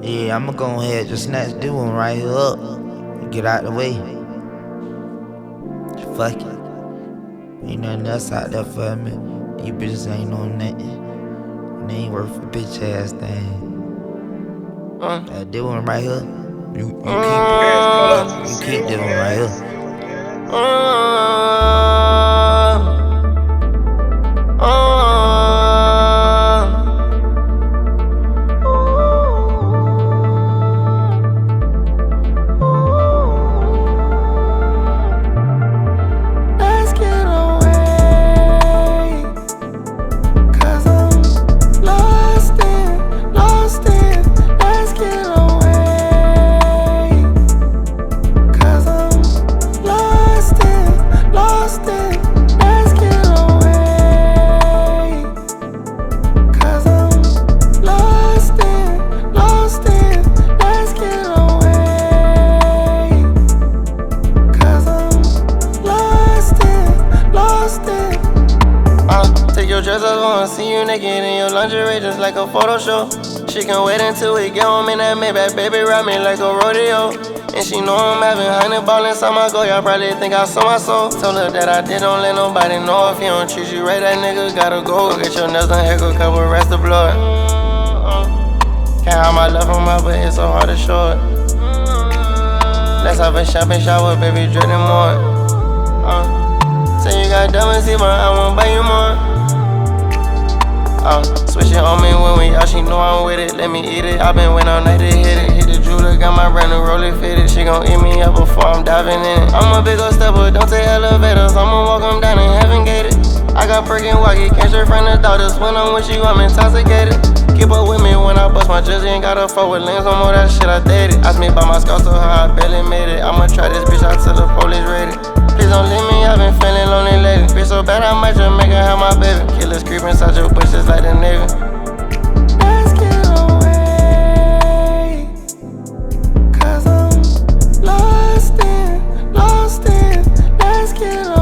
Yeah, I'ma go ahead just snatch this one right here up. Get out the way. Fuck it. Ain't nothing else out there for me. These bitches ain't on nothing. They ain't worth a bitch ass thing. This one right here. You keep this one right here. Let's get away, 'cause I'm lost in. Let's get away, 'cause I'm lost in. Let's get away, 'cause I'm lost in. Let's get away, 'cause I'm lost in. Take your dress off, wanna see you naked in your lingerie just like a photo show. She can wait until we get home in that Maybach, baby, ride me like a rodeo. And she know I'm having honey ball inside my go, y'all probably think I sold my soul. Told her that I didn't let nobody know. If he don't treat you right, that nigga gotta go. Get your nails done, hair go cover rest of blood. Can't hide my love from her, but it's so hard to show it. Let's have a shopping shower, baby, dreading more. Say you got diamonds, but I won't buy you more. Switch it on me when we out, she know I'm with it. Let me eat it, I been waiting all night to hit it. Hit the jeweler, got my brand new roller fitted. She gon' eat me up before I'm diving in it. I'm a big ol' stepper, don't take elevators. I'ma walk 'em down and heaven gated. I got Perkin walkie, can't straight from the daughters. When I'm with you, I'm intoxicated. Keep up with me when I bust my jersey, ain't got a forward lens no more, that shit I dated. Ask me about my scars, so how I barely made it. I'ma try this bitch out till the police raid it. Please don't leave me, I've been feeling lonely lately. Bitch so bad I might just make her have my baby. Killers creep inside your bushes like the Navy. Let's get away, 'cause I'm lost in. Let's get away.